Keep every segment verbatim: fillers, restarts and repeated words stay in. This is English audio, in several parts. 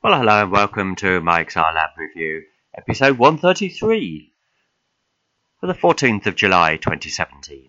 Well, hello and welcome to Mike's R Lab Review, episode one thirty-three, for the fourteenth of July twenty seventeen.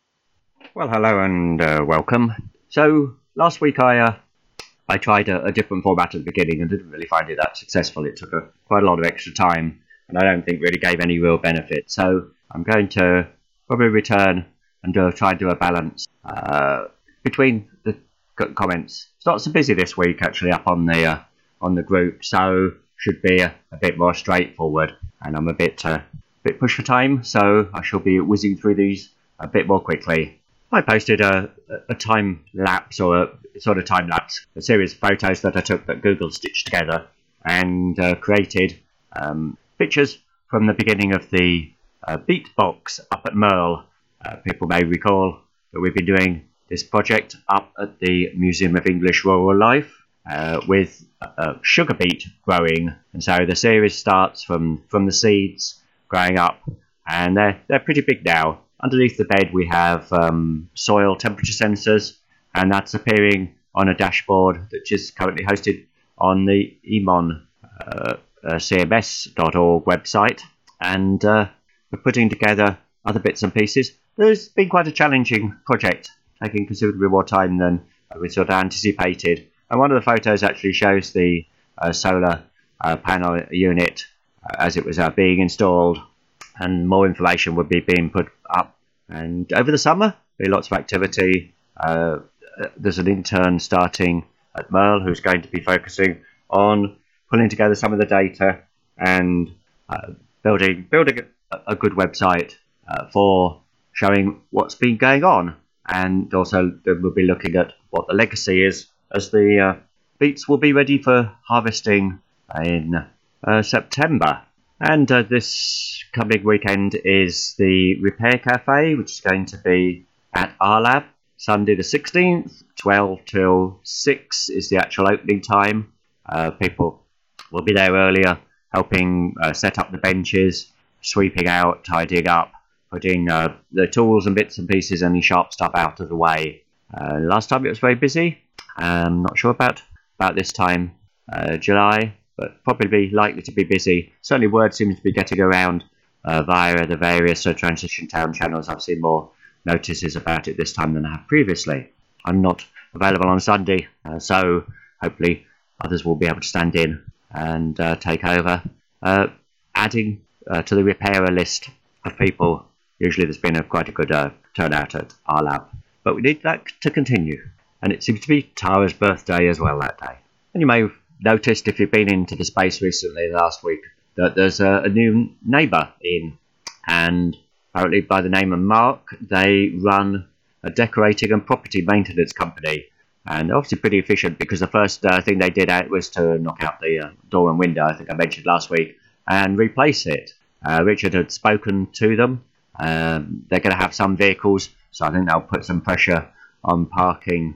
Well, hello and uh, welcome. So, last week I uh, I tried a, a different format at the beginning and didn't really find it that successful. It took a, quite a lot of extra time and I don't think really gave any real benefit. So, I'm going to probably return and uh, try and do a balance uh, between the comments. It's not so busy this week actually up on the... Uh, on the group, so should be a, a bit more straightforward, and I'm a bit uh, bit pushed for time, so I shall be whizzing through these a bit more quickly. I posted a, a time lapse or a sort of time lapse, a series of photos that I took that Google stitched together and uh, created um, pictures from the beginning of the uh, Beatbox up at Merle. Uh, people may recall that we've been doing this project up at the Museum of English Rural Life. Uh, with uh, sugar beet growing, and so the series starts from, from the seeds growing up, and they're they're pretty big now. Underneath the bed we have um, soil temperature sensors, and that's appearing on a dashboard that is currently hosted on the E M O N uh, uh, C M S dot org website, and uh, we're putting together other bits and pieces. There's been quite a challenging project, taking considerably more time than we sort of anticipated. And one of the photos actually shows the uh, solar uh, panel unit uh, as it was uh, being installed, and more information would be being put up. And over the summer, there'll be lots of activity. Uh, there's an intern starting at Merle who's going to be focusing on pulling together some of the data and uh, building building a, a good website uh, for showing what's been going on. And also we'll be looking at what the legacy is, as the uh, beets will be ready for harvesting in uh, September. And uh, this coming weekend is the Repair Cafe, which is going to be at R Lab, Sunday the sixteenth, twelve till six is the actual opening time. Uh, people will be there earlier, helping uh, set up the benches, sweeping out, tidying up, putting uh, the tools and bits and pieces, any sharp stuff out of the way. Uh, last time it was very busy. I'm not sure about about this time, uh, July, but probably likely to be busy. Certainly word seems to be getting around uh, via the various uh, Transition Town channels. I've seen more notices about it this time than I have previously. I'm not available on Sunday, uh, so hopefully others will be able to stand in and uh, take over. Uh, adding uh, to the repairer list of people, usually there's been a quite a good uh, turnout at R Lab, but we need that to continue. And it seems to be Tara's birthday as well that day. And you may have noticed, if you've been into the space recently last week, that there's a, a new neighbour in. And apparently by the name of Mark, they run a decorating and property maintenance company. And obviously pretty efficient, because the first uh, thing they did out was to knock out the uh, door and window, I think I mentioned last week, and replace it. Uh, Richard had spoken to them. Um, they're going to have some vehicles, so I think they'll put some pressure on parking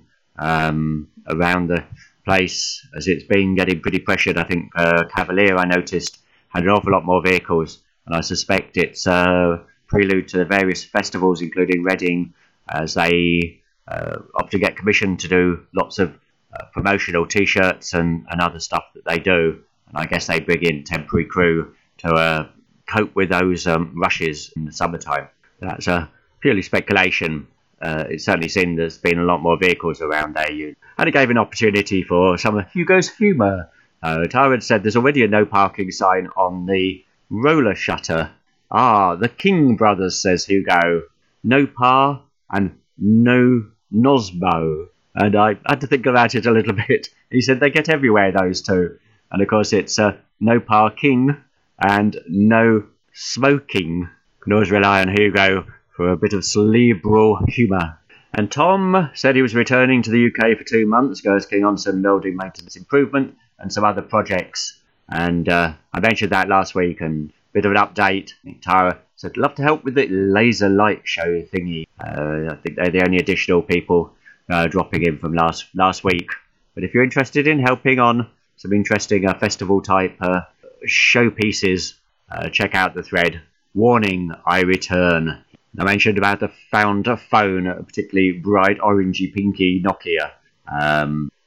Um, around the place, as it's been getting pretty pressured. I think uh, Cavalier, I noticed, had an awful lot more vehicles, and I suspect it's a uh, prelude to the various festivals, including Reading, as they uh, often get commissioned to do lots of uh, promotional T-shirts and, and other stuff that they do, and I guess they bring in temporary crew to uh, cope with those um, rushes in the summertime. That's uh, purely speculation. Uh, it's certainly seen there's been a lot more vehicles around there, and it gave an opportunity for some of Hugo's humour. Uh, Tara said there's already a no parking sign on the roller shutter. Ah, the King brothers, says Hugo. No par and no Nosbo. And I had to think about it a little bit. He said they get everywhere, those two. And of course it's uh, no parking and no smoking. Can always rely on Hugo for a bit of cerebral humour. And Tom said he was returning to the U K for two months, going on some building maintenance improvement and some other projects. And uh, I mentioned that last week, and a bit of an update. Tara said, love to help with the laser light show thingy. Uh, I think they're the only additional people uh, dropping in from last last week. But if you're interested in helping on some interesting uh, festival type uh, showpieces, uh, check out the thread. Warning, I return. I mentioned about the found phone, a particularly bright orangey pinky Nokia. Um,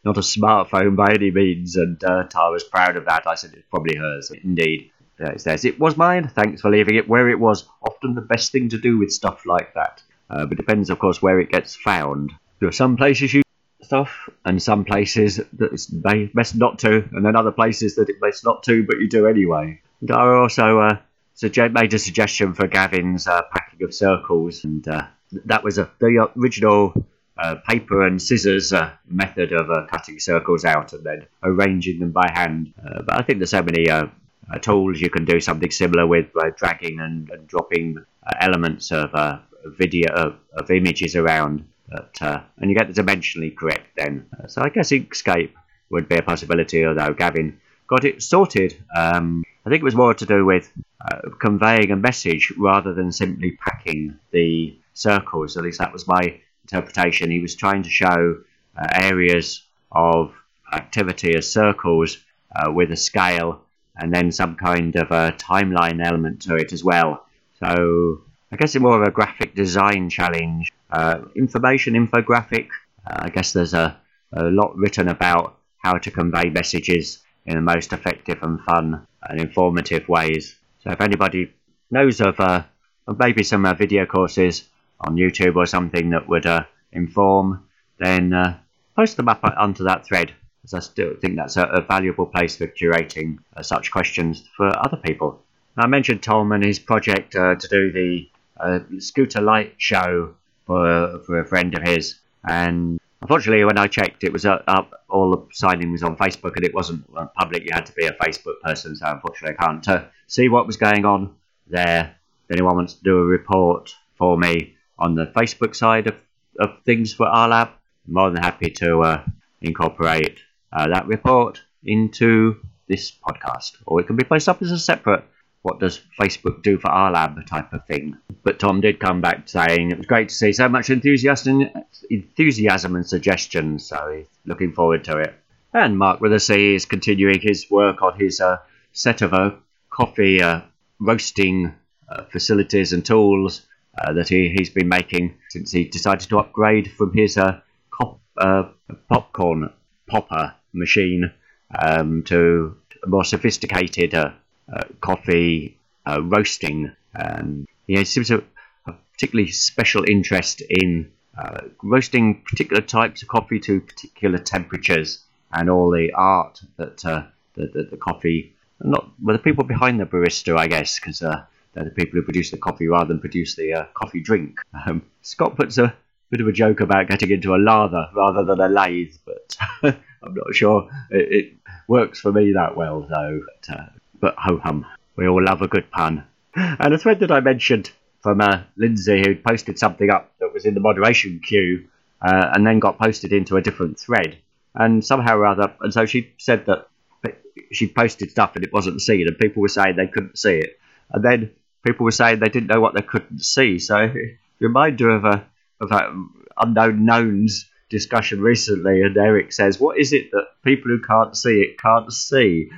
not a smartphone by any means, and uh, Tara was proud of that. I said it's probably hers. Indeed, uh, it's theirs. It was mine. Thanks for leaving it where it was. Often the best thing to do with stuff like that. Uh, but it depends, of course, where it gets found. There are some places you stuff, and some places that it's best not to, and then other places that it's best not to, but you do anyway. And I also uh, suggest, made a suggestion for Gavin's uh, packing of circles, and uh, that was a, the original uh, paper and scissors uh, method of uh, cutting circles out and then arranging them by hand. Uh, but I think there's so many uh, uh, tools you can do something similar with, uh, dragging and, and dropping uh, elements of uh, video of, of images around. But, uh, and you get the dimensionally correct then. Uh, so I guess Inkscape would be a possibility, although Gavin got it sorted. Um, I think it was more to do with uh, conveying a message rather than simply packing the circles. At least that was my interpretation. He was trying to show uh, areas of activity as circles uh, with a scale and then some kind of a timeline element to it as well. So I guess it's more of a graphic design challenge. Uh, information infographic. Uh, I guess there's a, a lot written about how to convey messages in the most effective and fun and informative ways. So if anybody knows of, uh, of maybe some uh, video courses on YouTube or something that would uh, inform, then uh, post them up onto that thread, as I still think that's a, a valuable place for curating uh, such questions for other people. I mentioned Tom and his project uh, to do the uh, Scooter Light show for for a friend of his, and unfortunately when I checked it was up, up all the signing was on Facebook and it wasn't public. You had to be a Facebook person, so unfortunately I can't uh, see what was going on there. If anyone wants to do a report for me on the Facebook side of, of things for R Lab, I'm more than happy to uh, incorporate uh, that report into this podcast, or it can be placed up as a separate what does Facebook do for R Lab type of thing. But Tom did come back saying it was great to see so much enthusiasm, enthusiasm and suggestions, so he's looking forward to it. And Mark with a C is continuing his work on his uh, set of uh, coffee uh, roasting uh, facilities and tools uh, that he, he's been making since he decided to upgrade from his uh, cop, uh, popcorn popper machine um, to a more sophisticated uh, Uh, coffee uh, roasting. Um, he seems to have a particularly special interest in uh, roasting particular types of coffee to particular temperatures, and all the art that uh, the, the, the coffee, not well, the people behind the barista, I guess, because uh, they're the people who produce the coffee rather than produce the uh, coffee drink. Um, Scott puts a bit of a joke about getting into a lather rather than a lathe, but I'm not sure it, it works for me that well, though. But, uh, But ho-hum, we all love a good pun. And a thread that I mentioned from uh, Lindsay, who posted something up that was in the moderation queue uh, and then got posted into a different thread. And somehow or other, and so she said that she posted stuff and it wasn't seen, and people were saying they couldn't see it. And then people were saying they didn't know what they couldn't see. So reminder of a of a unknown knowns discussion recently, and Eric says, what is it that people who can't see it can't see?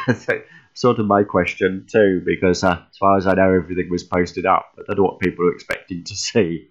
Sort of my question too, because uh, as far as I know, everything was posted up. I don't know what people are expecting to see.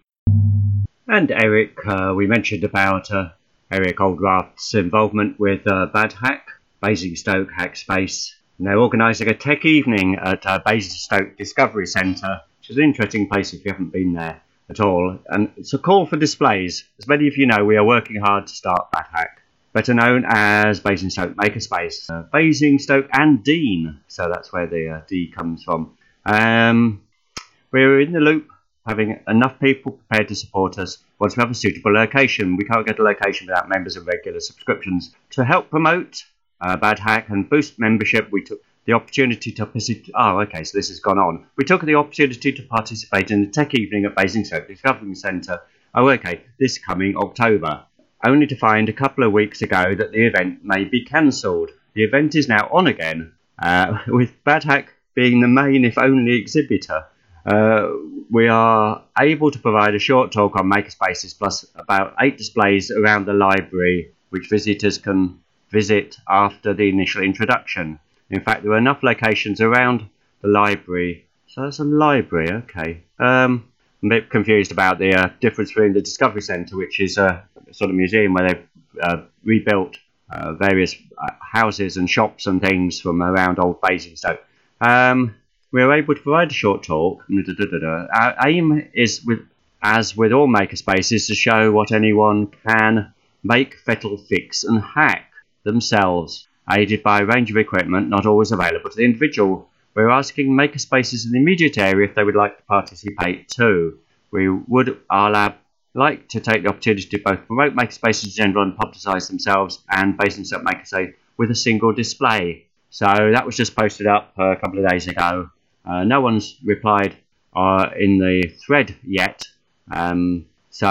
And Eric, uh, we mentioned about uh, Eric Oldraft's involvement with uh, Bad Hack, Basingstoke Hackspace. And they're organising a tech evening at uh, Basingstoke Discovery Centre, which is an interesting place if you haven't been there at all. And it's a call for displays. As many of you know, we are working hard to start Bad Hack, better known as Basingstoke Makerspace, uh, Basingstoke and Dean, so that's where the uh, D comes from. Um, we're in the loop, having enough people prepared to support us once we have a suitable location. We can't get a location without members and regular subscriptions. To help promote uh, Bad Hack and boost membership, we took the opportunity to participate. Oh, okay, so this has gone on. We took the opportunity to participate in the tech evening at Basingstoke Discovery Centre. Oh, okay, this coming October. Only to find a couple of weeks ago that the event may be cancelled. The event is now on again, uh, with Bad Hack being the main, if only, exhibitor. Uh, we are able to provide a short talk on makerspaces plus about eight displays around the library, which visitors can visit after the initial introduction. In fact, there are enough locations around the library. So it's a library, okay. Um, I'm a bit confused about the uh, difference between the Discovery Centre, which is a sort of museum where they've uh, rebuilt uh, various uh, houses and shops and things from around Old Basingstoke. Um, we were able to provide a short talk. Our aim is, with, as with all makerspaces, to show what anyone can make, fettle, fix and hack themselves, aided by a range of equipment not always available to the individual. We're asking makerspaces in the immediate area if they would like to participate too. We would, our lab, like to take the opportunity to both promote makerspaces in general and publicise themselves and Basingstoke Makerspace with a single display. So that was just posted up a couple of days ago. Uh, no one's replied uh, in the thread yet. Um,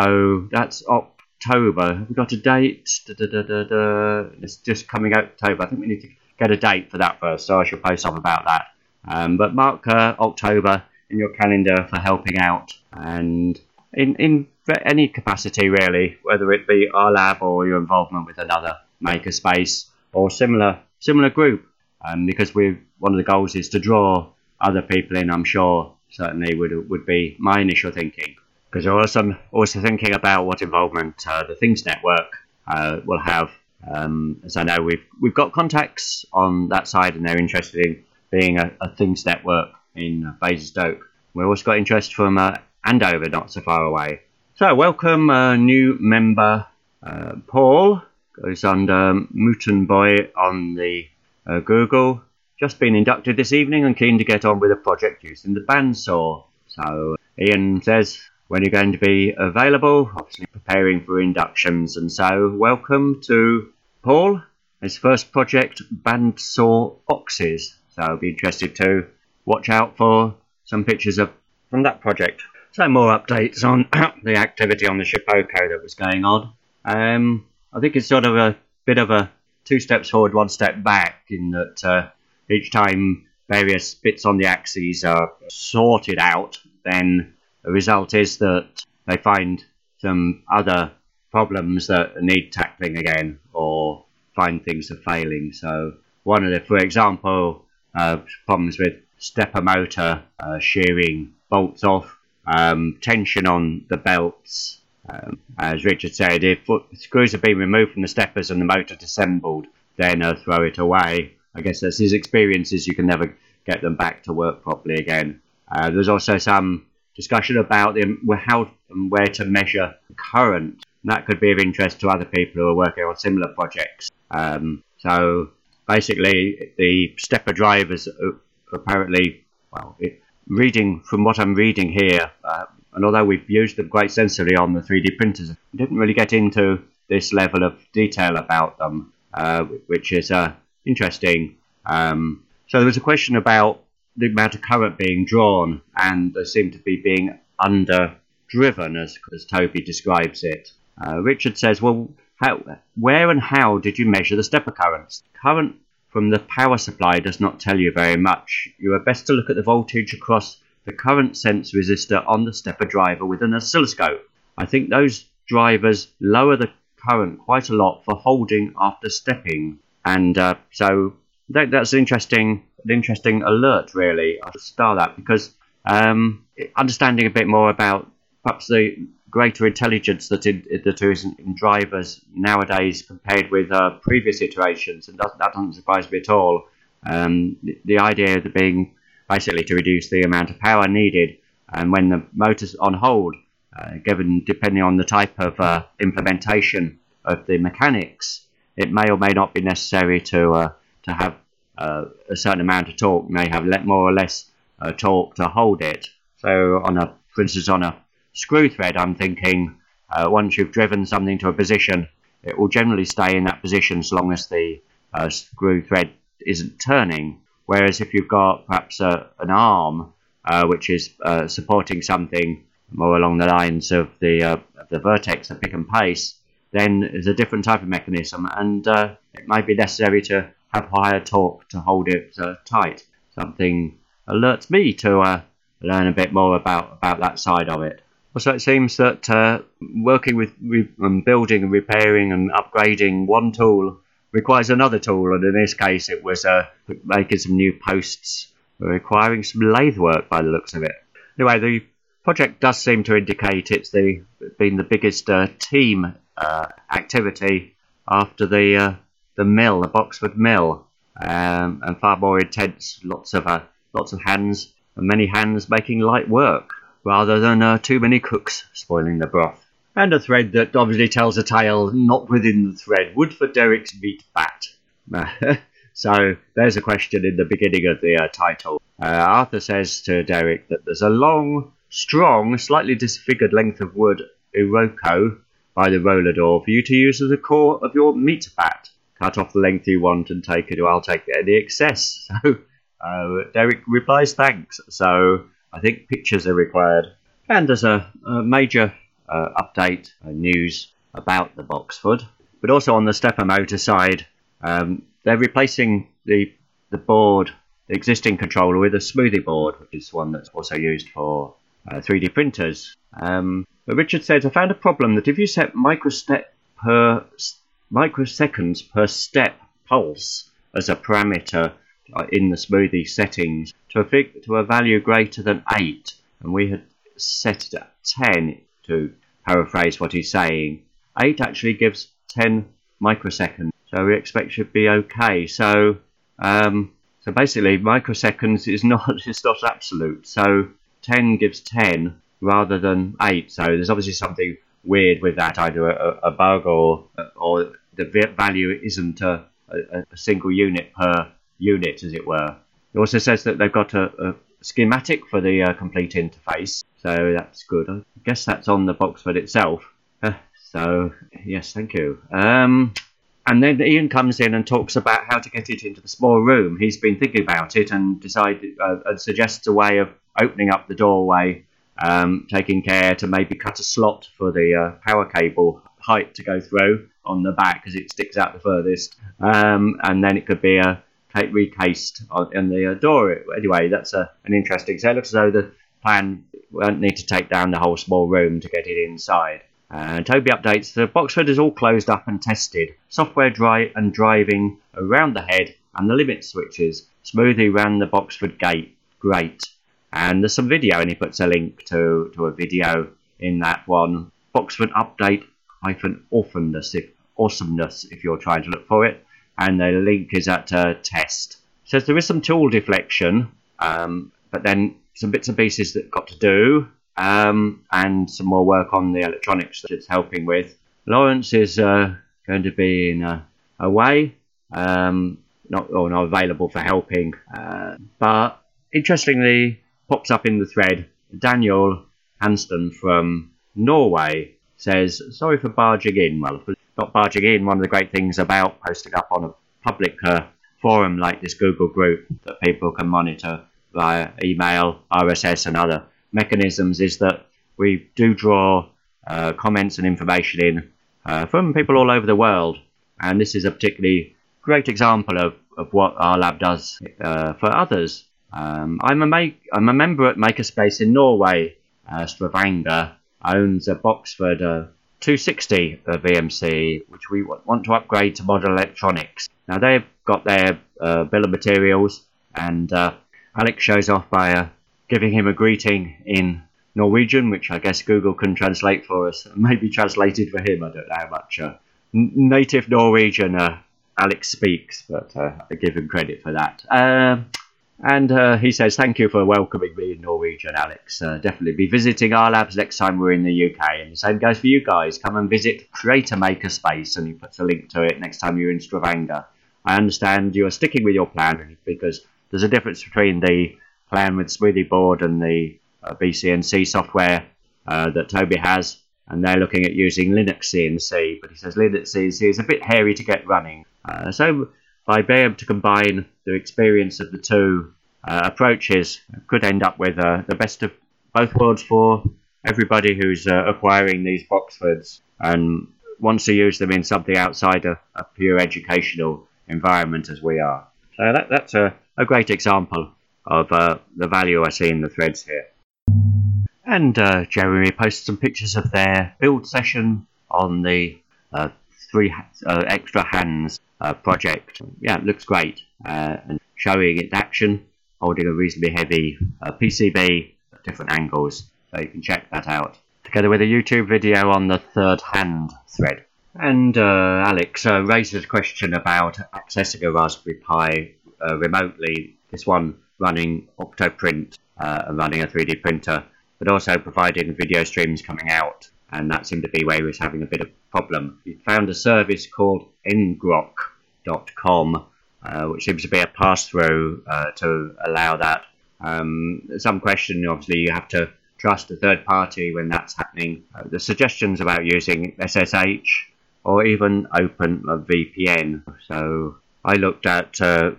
so that's October. Have we got a date? Da, da, da, da, da. It's just coming out October. I think we need to get a date for that first, so I shall post up about that. Um, but mark uh, October in your calendar for helping out, and in, in any capacity really, whether it be our lab or your involvement with another makerspace or similar similar group, um, because we one of the goals is to draw other people in. I'm sure certainly would would be my initial thinking, because we're also also thinking about what involvement uh, the Things Network uh, will have. Um, as I know, we've we've got contacts on that side, and they're interested in being a, a Things Network in uh, Basingstoke. We've also got interest from uh, Andover, not so far away. So welcome a uh, new member, uh, Paul, goes under Muton Boy on the uh, Google. Just been inducted this evening and keen to get on with a project using the bandsaw. So Ian says, when you're going to be available, obviously preparing for inductions. And so welcome to Paul, his first project, bandsaw boxes. So I'll be interested to watch out for some pictures of from that project. So more updates on the activity on the Shipoko that was going on. Um, I think it's sort of a bit of a two steps forward, one step back, in that uh, each time various bits on the axes are sorted out, then the result is that they find some other problems that need tackling again, or find things are failing. So one of the, for example, uh, problems with stepper motor uh, shearing bolts off, um, tension on the belts. Um, as Richard said, if screws have been removed from the steppers and the motor disassembled, then uh, throw it away. I guess that's his experiences. You can never get them back to work properly again. Uh, there's also some discussion about the, how and where to measure current. And that could be of interest to other people who are working on similar projects. Um, so basically, the stepper drivers apparently, well, it, reading from what I'm reading here, uh, and although we've used them quite extensively on the three D printers, we didn't really get into this level of detail about them, uh, which is uh, interesting. Um, so there was a question about the amount of current being drawn, and they seem to be being under-driven, as, as Toby describes it. Uh, Richard says, well, how, where and how did you measure the stepper currents? Current from the power supply does not tell you very much. You are best to look at the voltage across the current sense resistor on the stepper driver with an oscilloscope. I think those drivers lower the current quite a lot for holding after stepping. And uh, so that, that's an interesting, an interesting alert, really. I should star that, because um, understanding a bit more about perhaps the greater intelligence that in, that is in, in drivers nowadays compared with uh, previous iterations, and that, that doesn't surprise me at all. Um, the, the idea of being basically to reduce the amount of power needed, and when the motor's on hold, uh, given depending on the type of uh, implementation of the mechanics, it may or may not be necessary to uh, to have uh, a certain amount of torque. You may have more or less uh, torque to hold it. So on a, for instance, on a screw thread, I'm thinking uh, once you've driven something to a position, it will generally stay in that position so long as the uh, screw thread isn't turning. Whereas if you've got perhaps a, an arm uh, which is uh, supporting something more along the lines of the uh, of the vertex, the pick and pace, then there's a different type of mechanism, and uh, it might be necessary to have higher torque to hold it uh, tight. Something alerts me to uh, learn a bit more about, about that side of it. Also, it seems that uh, working with re- um, building and repairing and upgrading one tool requires another tool, and in this case it was uh, making some new posts requiring some lathe work by the looks of it. Anyway, the project does seem to indicate it's the been the biggest uh, team uh, activity after the uh, the mill, the Boxford mill, um, and far more intense. Lots of uh, lots of hands, and many hands making light work, rather than uh, too many cooks spoiling the broth. And a thread that obviously tells a tale not within the thread. Wood for Derek's meat bat. So there's a question in the beginning of the uh, title. Uh, Arthur says to Derek that there's a long, strong, slightly disfigured length of wood iroko by the roller door for you to use as a core of your meat bat. Cut off the length you want and take it, or I'll take any excess. So uh, Derek replies thanks. So I think pictures are required. And there's a, a major uh, update, uh, news about the Boxford. But also on the stepper motor side, um, they're replacing the the board, the existing controller, with a smoothie board, which is one that's also used for uh, three D printers. Um, but Richard says, I found a problem that if you set microstep per microseconds per step pulse as a parameter uh, in the smoothie settings to a fig, to a value greater than eight, and we had set it at ten, to paraphrase what he's saying, eight actually gives ten microseconds. So we expect should be okay. So, um, so basically, microseconds is not it's not absolute. So ten gives ten rather than eight. So there's obviously something weird with that, either a, a bug or or the value isn't a, a, a single unit per unit, as it were. It also says that they've got a, a schematic for the uh, complete interface. So that's good. I guess that's on the Boxford itself. Uh, so yes, thank you. Um, And then Ian comes in and talks about how to get it into the small room. He's been thinking about it and decided uh, and suggests a way of opening up the doorway, um, taking care to maybe cut a slot for the uh, power cable height to go through on the back because it sticks out the furthest. Um, and then it could be uh, recased on, in the uh, door. Anyway, that's a, an interesting. So it looks as though the plan won't need to take down the whole small room to get it inside. Uh, Toby updates, the Boxford is all closed up and tested. Software dry and driving around the head and the limit switches. Smoothie ran the Boxford gate. Great. And there's some video, and he puts a link to, to a video in that one. Boxford update hyphen awesomeness if, awesomeness if you're trying to look for it. And the link is at uh, test. It says there is some tool deflection, um, but then some bits and pieces that got to do. Um, and some more work on the electronics that it's helping with. Lawrence is uh, going to be in a, away, um, not or not available for helping. Uh, but interestingly, pops up in the thread. Daniel Hanston from Norway says, "Sorry for barging in." Well, not barging in. One of the great things about posting up on a public uh, forum like this Google group that people can monitor via email, R S S, and other mechanisms is that we do draw uh, comments and information in uh, from people all over the world, and this is a particularly great example of, of what our lab does uh, for others. Um, I'm a make I'm a member at Makerspace in Norway. Uh, Stavanger owns a Boxford uh, two sixty uh, V M C, which we w- want to upgrade to modern electronics. Now they've got their uh, bill of materials, and uh, Alex shows off by uh, giving him a greeting in Norwegian, which I guess Google can translate for us. Maybe translated for him. I don't know how much uh, n- native Norwegian uh, Alex speaks, but uh, I give him credit for that. Um, and uh, he says, thank you for welcoming me in Norwegian, Alex. Uh, definitely be visiting our labs next time we're in the U K. And the same goes for you guys. Come and visit Creator Makerspace, and he puts a link to it next time you're in Stavanger. I understand you're sticking with your plan because there's a difference between the plan with Smoothie Board and the uh, B C N C software uh, that Toby has, and they're looking at using Linux C N C, but he says Linux C N C is a bit hairy to get running. Uh, so by being able to combine the experience of the two uh, approaches, could end up with uh, the best of both worlds for everybody who's uh, acquiring these Boxfords and wants to use them in something outside a, a pure educational environment as we are. So that, that's a, a great example of uh, the value I see in the threads here. And uh, Jeremy posted some pictures of their build session on the uh, three uh, extra hands uh, project. Yeah, it looks great, uh, and showing its action, holding a reasonably heavy uh, P C B at different angles, so you can check that out. Together with a YouTube video on the third hand thread. And uh, Alex uh, raises a question about accessing a Raspberry Pi uh, remotely, this one running Octoprint uh, and running a three D printer, but also providing video streams coming out, and that seemed to be where he was having a bit of problem. He found a service called ngrok dot com, uh, which seems to be a pass-through uh, to allow that. Um, some question, obviously, you have to trust a third party when that's happening. Uh, the suggestions about using S S H or even OpenVPN. So I looked at uh,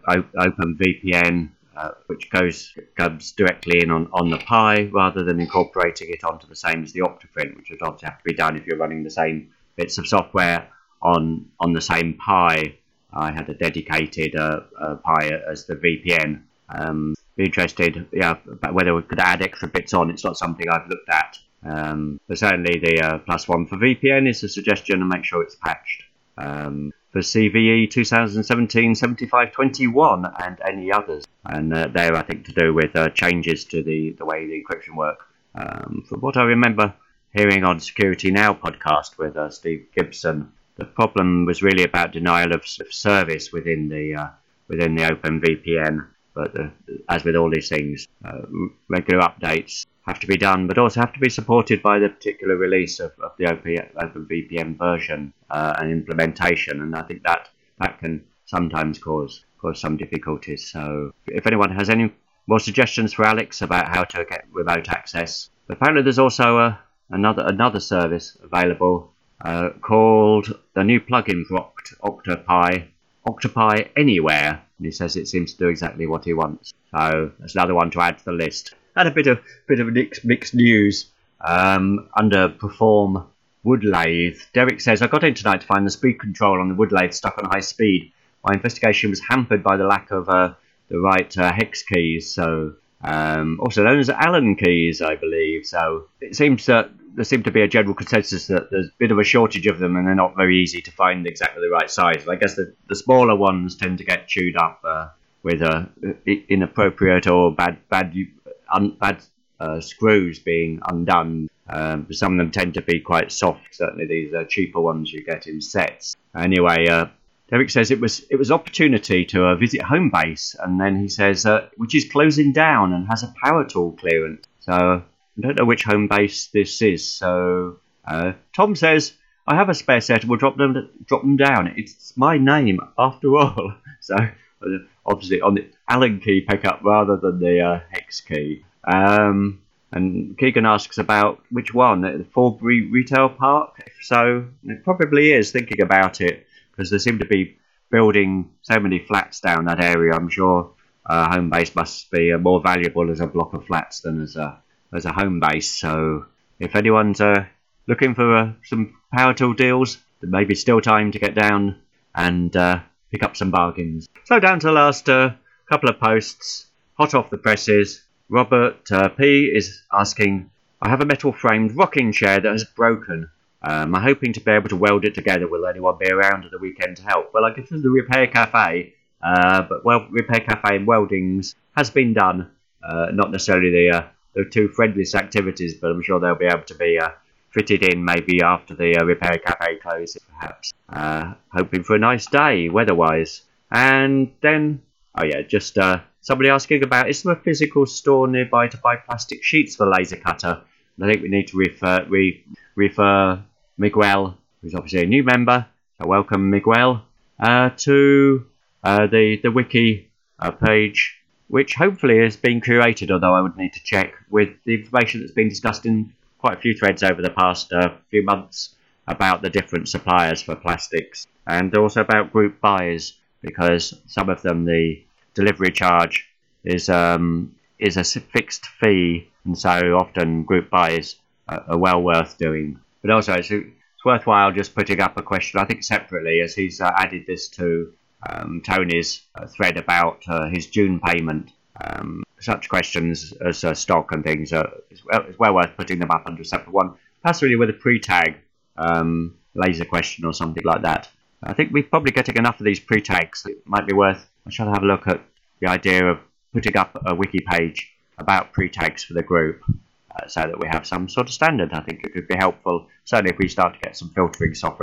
OpenVPN, uh, which goes comes directly in on, on the Pi rather than incorporating it onto the same as the Octoprint, which would obviously have to be done if you're running the same bits of software on on the same Pi. I had a dedicated uh, uh, Pi as the V P N. Um, be interested, yeah, about whether we could add extra bits on. It's not something I've looked at. Um, but certainly the uh, plus one for V P N is a suggestion, and make sure it's patched. Um, for C V E twenty seventeen seventy-five twenty-one and any others, and uh, they're I think to do with uh, changes to the, the way the encryption work. Um, from what I remember hearing on Security Now podcast with uh, Steve Gibson, the problem was really about denial of service within the uh, within the OpenVPN. But uh, as with all these things, uh, regular updates have to be done, but also have to be supported by the particular release of, of the OpenVPN version uh, and implementation. And I think that that can sometimes cause cause some difficulties. So if anyone has any more suggestions for Alex about how to get remote access, but apparently there's also a, another another service available uh, called the new plugin for Oct- Octopi. Octopi Anywhere, and he says it seems to do exactly what he wants. So that's another one to add to the list. And a bit of bit of mixed, mixed news um, under Perform Wood Lathe. Derek says, I got in tonight to find the speed control on the wood lathe stuck on high speed. My investigation was hampered by the lack of uh, the right uh, hex keys, so um, also known as Allen keys, I believe. So it seems that there seemed to be a general consensus that there's a bit of a shortage of them, and they're not very easy to find exactly the right size. I guess the, the smaller ones tend to get chewed up uh, with uh, inappropriate or bad bad un, bad uh, screws being undone. Um, some of them tend to be quite soft. Certainly, these are cheaper ones you get in sets. Anyway, uh, Derek says it was it was opportunity to uh, visit Homebase, and then he says uh, which is closing down and has a power tool clearance. So I don't know which Homebase this is. So uh, Tom says, I have a spare set and we'll drop them drop them down. It's my name after all. So obviously on the Allen key pickup rather than the uh, hex key. Um, and Keegan asks about which one, the Forbury Retail Park. If so, it probably is, thinking about it, because they seem to be building so many flats down that area. I'm sure uh, Homebase must be uh, more valuable as a block of flats than as a as a home base. So if anyone's uh, looking for uh, some power tool deals, there may be still time to get down and uh, pick up some bargains. So down to the last uh, couple of posts, hot off the presses. Robert uh, P is asking, I have a metal framed rocking chair that has broken. Um, I'm hoping to be able to weld it together. Will anyone be around at the weekend to help? Well, I guess there's the Repair Cafe, uh, but well, Repair Cafe and weldings has been done. Uh, not necessarily the uh, the two friendliest activities, but I'm sure they'll be able to be uh, fitted in maybe after the uh, Repair Cafe closes, perhaps. Uh, hoping for a nice day, weather-wise. And then, oh yeah, just uh, somebody asking about, is there a physical store nearby to buy plastic sheets for laser cutter? And I think we need to refer, re, refer Miguel, who's obviously a new member, so welcome Miguel, uh, to uh, the, the wiki uh, page, which hopefully has been curated, although I would need to check, with the information that's been discussed in quite a few threads over the past uh, few months about the different suppliers for plastics, and also about group buys, because some of them the delivery charge is um, is a fixed fee, and so often group buys are, are well worth doing. But also it's, it's worthwhile just putting up a question, I think separately, as he's uh, added this to Um, Tony's uh, thread about uh, his June payment. Um, such questions as uh, stock and things are it's well, it's well worth putting them up under a separate one. Perhaps really with a pre-tag um, laser question or something like that. I think we're probably getting enough of these pre-tags. It might be worth, I shall have a look at the idea of putting up a wiki page about pre-tags for the group uh, so that we have some sort of standard. I think it could be helpful, certainly if we start to get some filtering software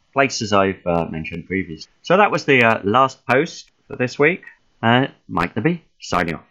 places I've uh, mentioned previously. So that was the uh, last post for this week. Uh, Mike the Bee, signing off.